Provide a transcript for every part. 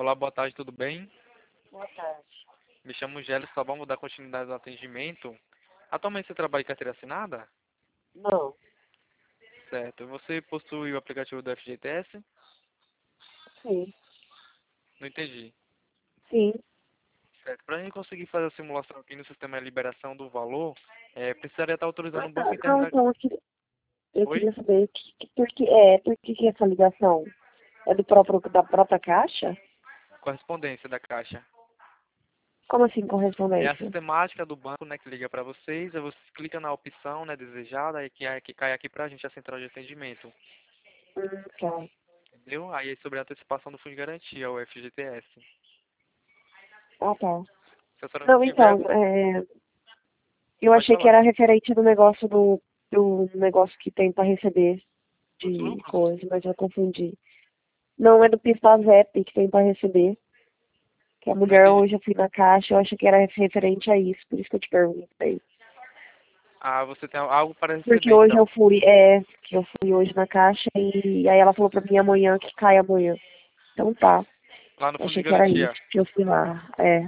Olá, boa tarde, tudo bem? Boa tarde. Me chamo Gélis, só vamos dar continuidade ao atendimento. Atualmente você trabalha em carteira assinada? Não, Certo. Você possui o aplicativo do FGTS? sim, Não entendi. sim. Certo. Para a gente conseguir fazer a simulação aqui no sistema de liberação do valor, precisaria estar autorizando Ah, o banco tá. Não, interno da... então eu Oi? queria saber por que essa ligação é da própria Caixa? Correspondência da Caixa. Como assim É a correspondência? sistemática do banco, né, que liga para vocês, aí você clica na opção, né, desejada, e que cai aqui para a gente a central de atendimento. Tá. Entendeu? Aí é sobre a antecipação do fundo de garantia, o FGTS. Ah, tá. Se a senhora não Não, tiver então, algum... eu Pode achei que falar. era referente do negócio do negócio que tem para receber Os de lucros? coisa, mas eu confundi. Não, é do PIS/PASEP que tem para receber. Que a Não mulher entendi. hoje eu fui na Caixa, eu achei que era referente a isso, por isso que eu te perguntei. Ah, você tem algo para Porque receber, hoje então. que eu fui hoje na caixa e aí ela falou pra mim amanhã que cai amanhã. Então tá, Lá no eu fundo de achei que era isso garantia. que eu fui lá. É.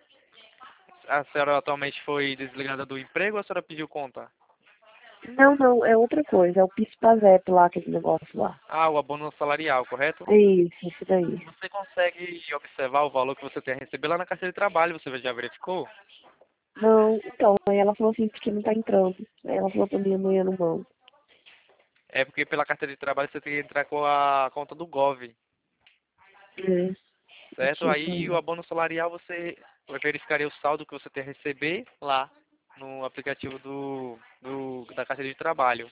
A senhora atualmente foi desligada do emprego ou a senhora pediu conta? Não, não, é outra coisa, é o PIS/PASEP lá, aquele negócio lá. Ah, o abono salarial, correto? É isso daí. Você consegue observar o valor que você tem a receber lá na carteira de trabalho, você já verificou? Não, então, aí ela falou assim, porque não tá entrando. Aí ela falou pra mim amanhã no mão. É porque pela carteira de trabalho você tem que entrar com a conta do Gov, É, certo? tipo Aí o aí. abono salarial você verificaria o saldo que você tem a receber lá no aplicativo da carteira de trabalho.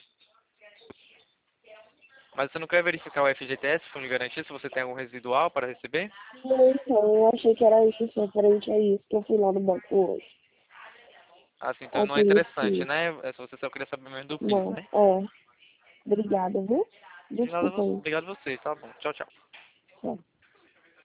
Mas você não quer verificar o FGTS, Fundo de Garantia, se você tem algum residual para receber? Não, então, eu achei que era isso, referente a isso, que eu fui lá no banco hoje. Assim, então Aí não é por isso interessante, que. né? É se você só queria saber mesmo do PIS, Não, né? obrigada, viu? Desculpa aí. Obrigado a vocês, tá bom. Tchau, tchau. Tchau.